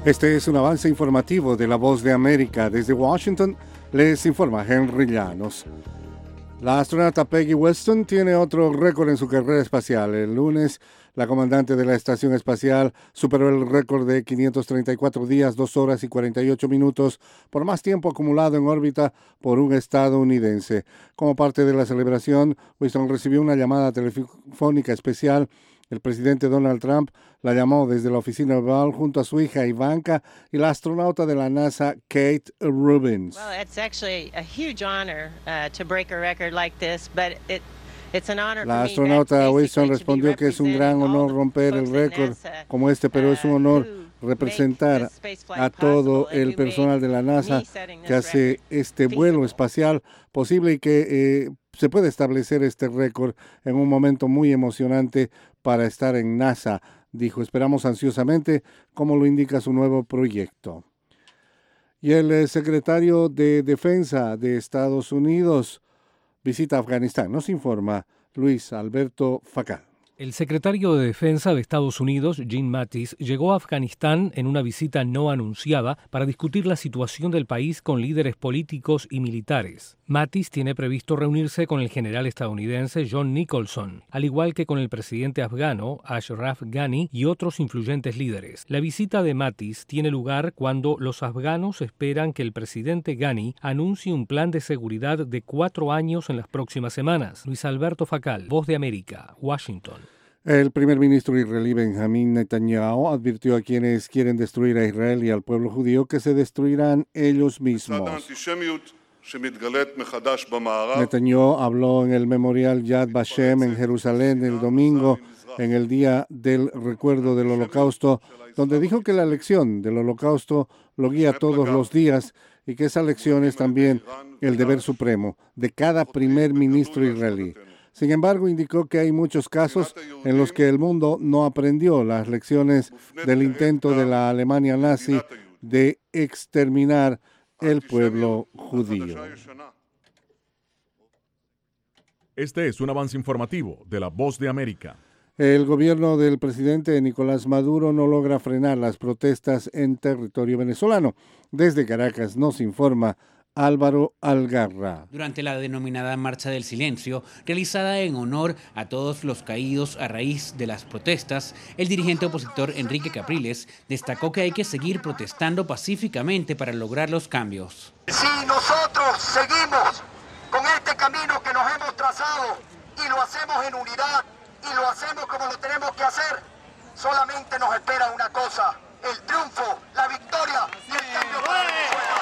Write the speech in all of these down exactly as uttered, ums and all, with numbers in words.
Este es un avance informativo de La Voz de América. Desde Washington les informa Henry Llanos. La astronauta Peggy Weston tiene otro récord en su carrera espacial. El lunes, la comandante de la estación espacial superó el récord de quinientos treinta y cuatro días, dos horas y cuarenta y ocho minutos por más tiempo acumulado en órbita por un estadounidense. Como parte de la celebración, Weston recibió una llamada telefónica especial. El presidente Donald Trump la llamó desde la oficina oval junto a su hija Ivanka y la astronauta de la NASA Kate Rubins. Well, it's actually a huge honor uh, to break a record like this, but it it's an honor. La astronauta Wilson respondió que es un gran honor romper el récord como este, pero es un honor representar a todo el personal de la NASA que hace este vuelo espacial posible y que eh, se puede establecer este récord en un momento muy emocionante para estar en NASA, dijo. Esperamos ansiosamente cómo lo indica su nuevo proyecto. Y el eh, secretario de Defensa de Estados Unidos visita Afganistán. Nos informa Luis Alberto Facal. El secretario de Defensa de Estados Unidos, Jim Mattis, llegó a Afganistán en una visita no anunciada para discutir la situación del país con líderes políticos y militares. Mattis tiene previsto reunirse con el general estadounidense John Nicholson, al igual que con el presidente afgano Ashraf Ghani y otros influyentes líderes. La visita de Mattis tiene lugar cuando los afganos esperan que el presidente Ghani anuncie un plan de seguridad de cuatro años en las próximas semanas. Luis Alberto Facal, Voz de América, Washington. El primer ministro israelí Benjamín Netanyahu advirtió a quienes quieren destruir a Israel y al pueblo judío que se destruirán ellos mismos. Netanyahu habló en el memorial Yad Vashem en Jerusalén el domingo, en el día del recuerdo del Holocausto, donde dijo que la lección del Holocausto lo guía todos los días y que esa lección es también el deber supremo de cada primer ministro israelí. Sin embargo, indicó que hay muchos casos en los que el mundo no aprendió las lecciones del intento de la Alemania nazi de exterminar el pueblo judío. Este es un avance informativo de La Voz de América. El gobierno del presidente Nicolás Maduro no logra frenar las protestas en territorio venezolano. Desde Caracas nos informa Álvaro Algarra. Durante la denominada Marcha del Silencio, realizada en honor a todos los caídos a raíz de las protestas, el dirigente opositor Enrique Capriles destacó que hay que seguir protestando pacíficamente para lograr los cambios. Si nosotros seguimos con este camino que nos hemos trazado y lo hacemos en unidad y lo hacemos como lo tenemos que hacer, solamente nos espera una cosa: el triunfo, la victoria y el cambio para Venezuela.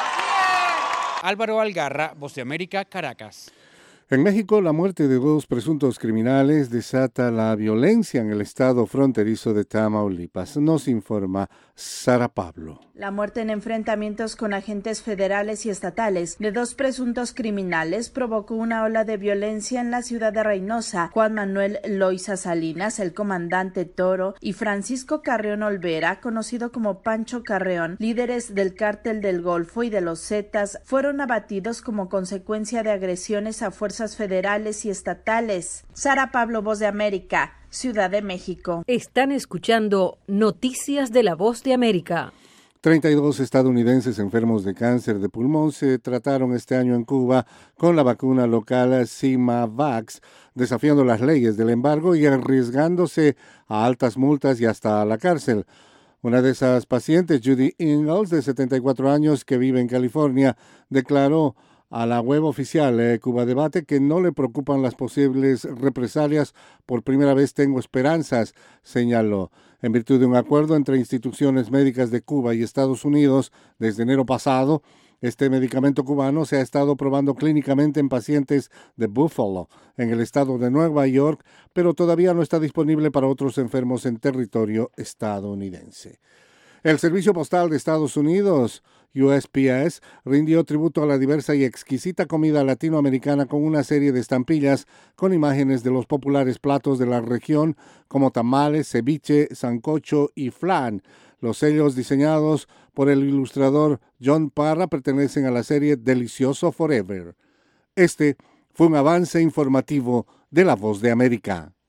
Álvaro Algarra, Voz de América, Caracas. En México, la muerte de dos presuntos criminales desata la violencia en el estado fronterizo de Tamaulipas. Nos informa Sara Pablo. La muerte en enfrentamientos con agentes federales y estatales de dos presuntos criminales provocó una ola de violencia en la ciudad de Reynosa. Juan Manuel Loiza Salinas, el comandante Toro, y Francisco Carreón Olvera, conocido como Pancho Carreón, líderes del Cártel del Golfo y de los Zetas, fueron abatidos como consecuencia de agresiones a fuerzas federales y estatales. Sara Pablo, Voz de América, Ciudad de México. Están escuchando Noticias de la Voz de América. treinta y dos estadounidenses enfermos de cáncer de pulmón se trataron este año en Cuba con la vacuna local Simavax, desafiando las leyes del embargo y arriesgándose a altas multas y hasta a la cárcel. Una de esas pacientes, Judy Ingalls, de setenta y cuatro años, que vive en California, declaró a la web oficial eh, Cuba Debate que no le preocupan las posibles represalias. Por primera vez tengo esperanzas, señaló. En virtud de un acuerdo entre instituciones médicas de Cuba y Estados Unidos desde enero pasado, este medicamento cubano se ha estado probando clínicamente en pacientes de Buffalo, en el estado de Nueva York, pero todavía no está disponible para otros enfermos en territorio estadounidense. El Servicio Postal de Estados Unidos, U S P S, rindió tributo a la diversa y exquisita comida latinoamericana con una serie de estampillas con imágenes de los populares platos de la región como tamales, ceviche, sancocho y flan. Los sellos diseñados por el ilustrador John Parra pertenecen a la serie Delicioso Forever. Este fue un avance informativo de La Voz de América.